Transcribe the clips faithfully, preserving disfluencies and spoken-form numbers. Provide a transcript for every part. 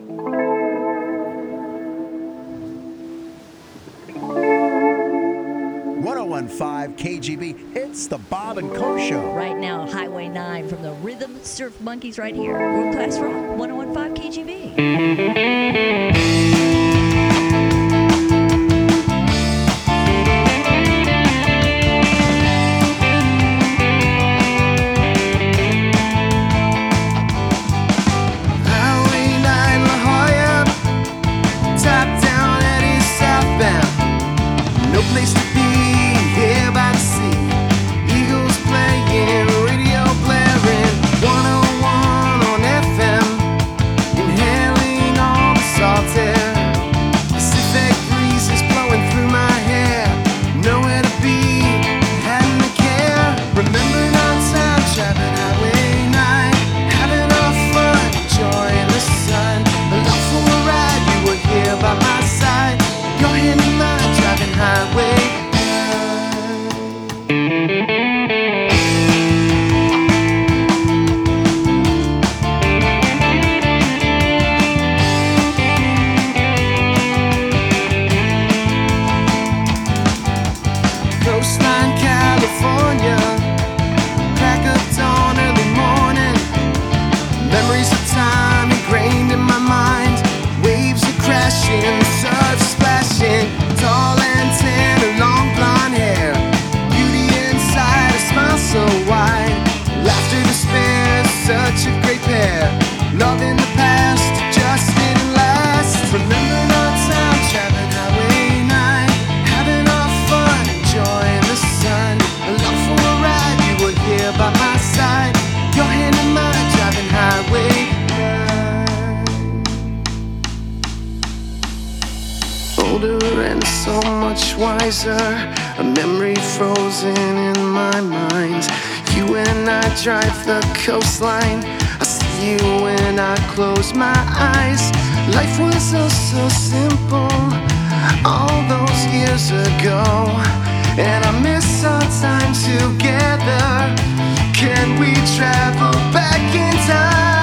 one oh one point five K G B, it's the Bob and Co Show. Right now, Highway nine from the Rhythm Surf Monkeys right here. World Class Rock, one oh one point five K G B. Place to be here by the sea. Eagles playing, radio blaring, one oh one on F M, inhaling all the salt air. Pacific breezes blowing through my hair, nowhere to be, hadn't a care. Remembering our time traveling Highway nine, having our fun, enjoying the sun. Along for a ride, you were here by my side. Your hand in mine, driving Highway. Coastline, California, crack of dawn, early morning. Memories of time ingrained in my mind. Waves are crashing, surf splashing. Tall antenna, long blonde hair. Beauty inside, a smile so wide. Laughter, despair, such a great pair. Love in the past, just didn't last. Remembering our time, traveling Highway nine, having our fun, enjoying the sun. Along for a ride, you were here by my side. Your hand in mine, driving Highway nine. Older and so much wiser, a memory frozen in my mind. You and I drive the coastline, I see you when I close my eyes. Life was so, so simple all those years ago, and I miss our time together. Can we travel back in time?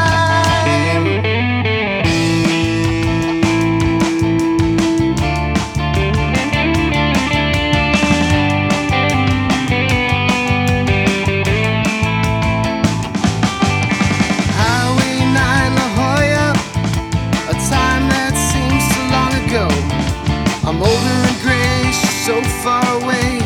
I'm older and gray, so far away.